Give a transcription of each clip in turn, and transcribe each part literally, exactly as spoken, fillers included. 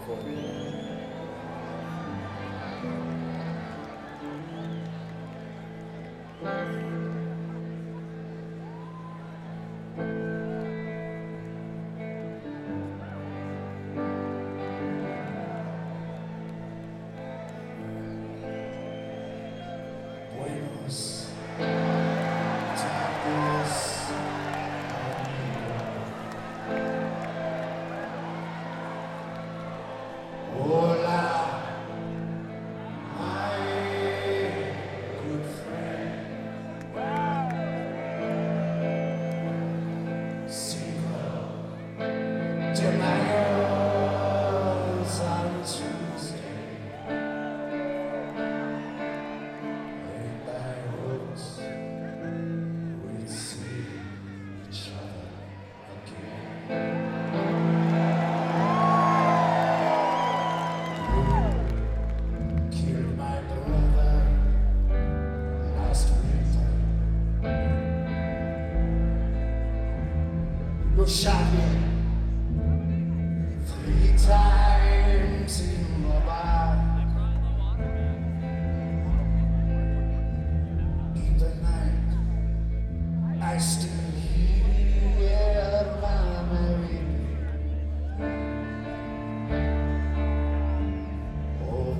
Buenos tardes, hola, my good friend. Cinco de Mayo on Tuesday. And I hoped we'd see each other again. You killed my brother last winter. You shot me three times in my back. In the night, I still hear my Mary. Oh,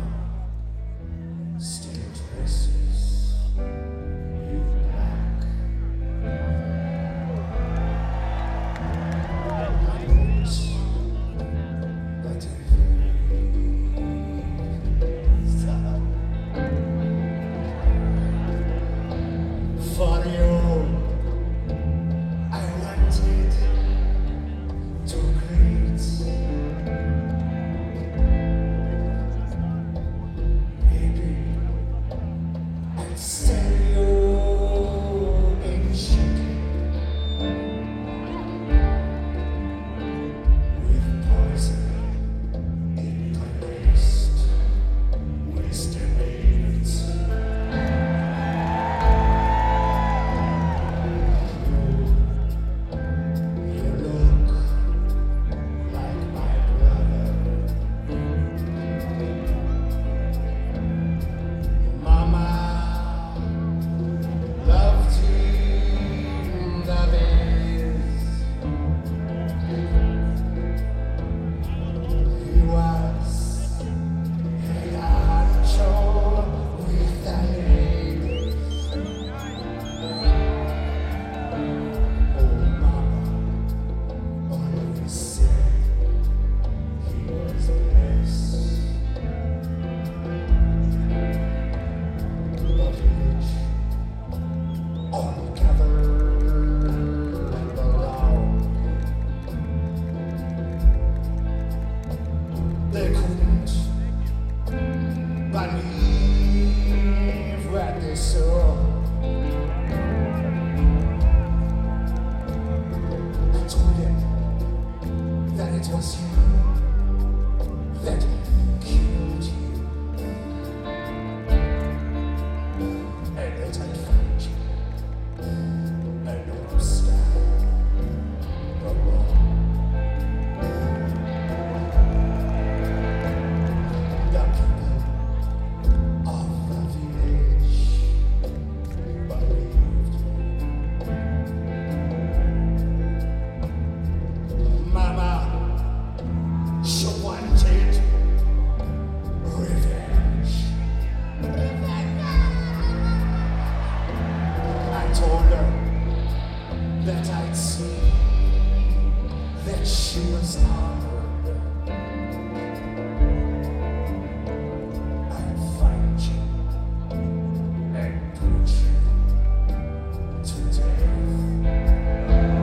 mama still dresses you black. I hoped that if for you, I wanted to greet. Maybe I'd sell you in chicken with poison in the waste, wasted meat. You look like my brother. Mama loved him, that is. He was a ancho with the ladies. Oh, mama always said he was blessed, but rich, all gathered around. They couldn't believe what they saw. I told them that it was you that killed you, and that I'd find you and understand the wrong. The people of the village believed you. Mama, she wanted revenge. I told her that I'd see that she was honored. I'd find you and put you to death.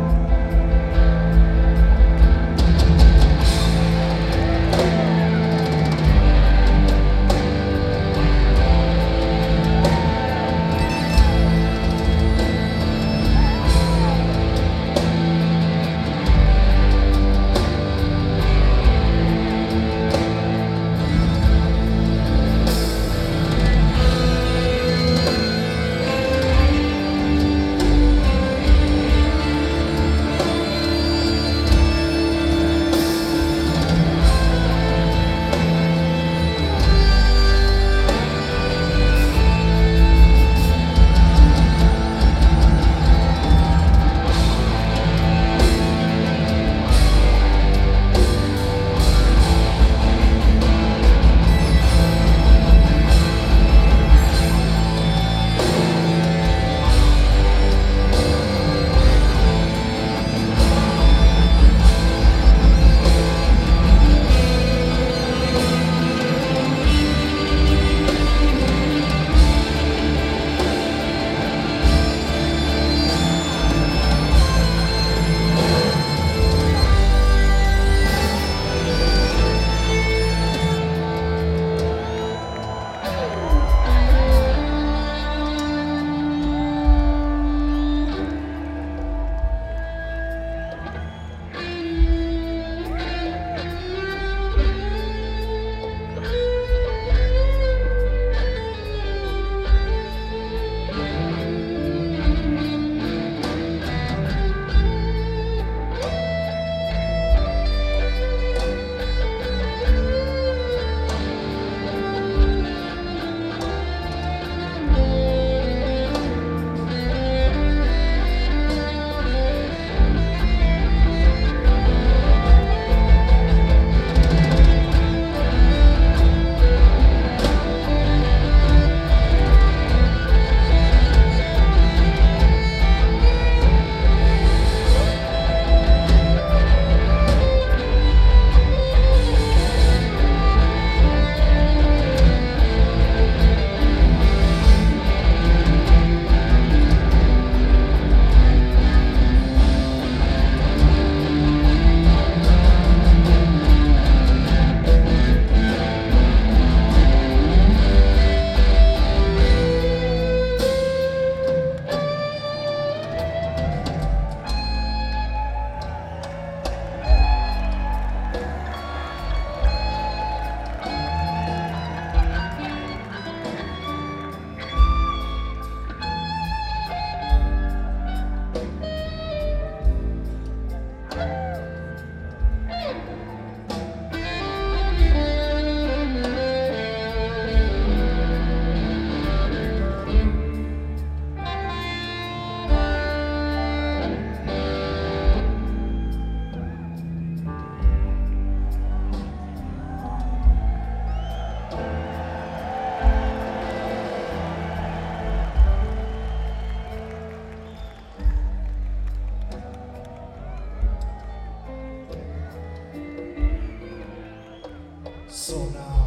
So now,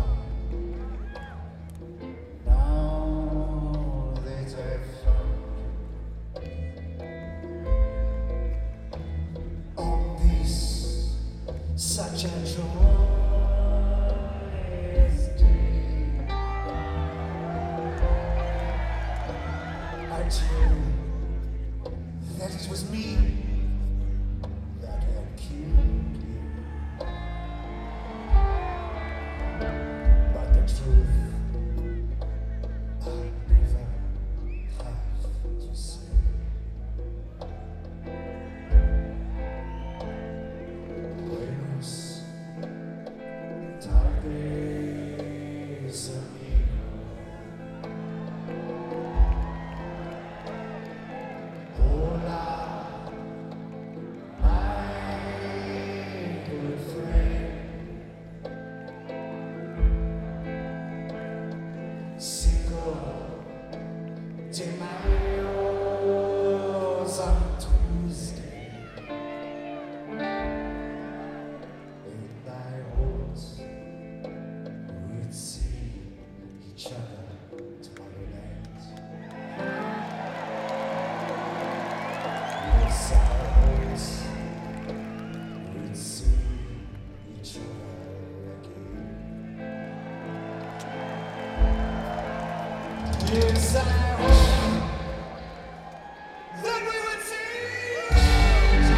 now that I've found on this such a joyous day, I tell you that it was me that had killed you. Truth, I never have to say. Buenos tardes, amigo. Hola, my good friend. Cinco de Mayo on Tuesday, and I hoped we'd see each other tomorrow night. Yes, I hoped we'd see each other again. Yes, I hope that we would see each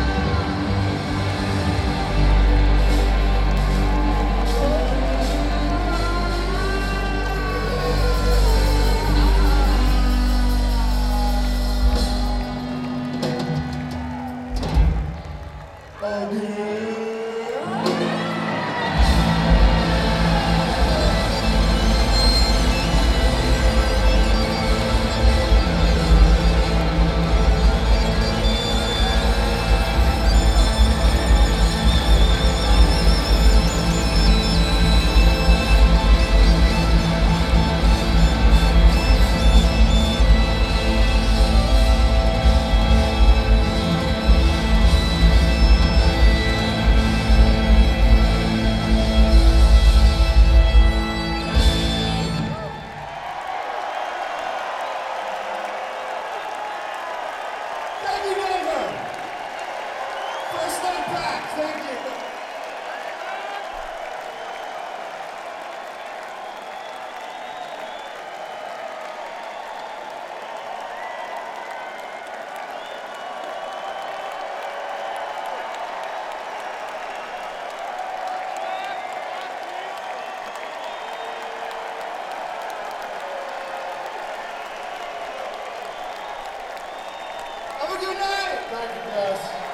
other again. Thank you, Denver. First night back. Thank you. Have a good night. Thank you, guys.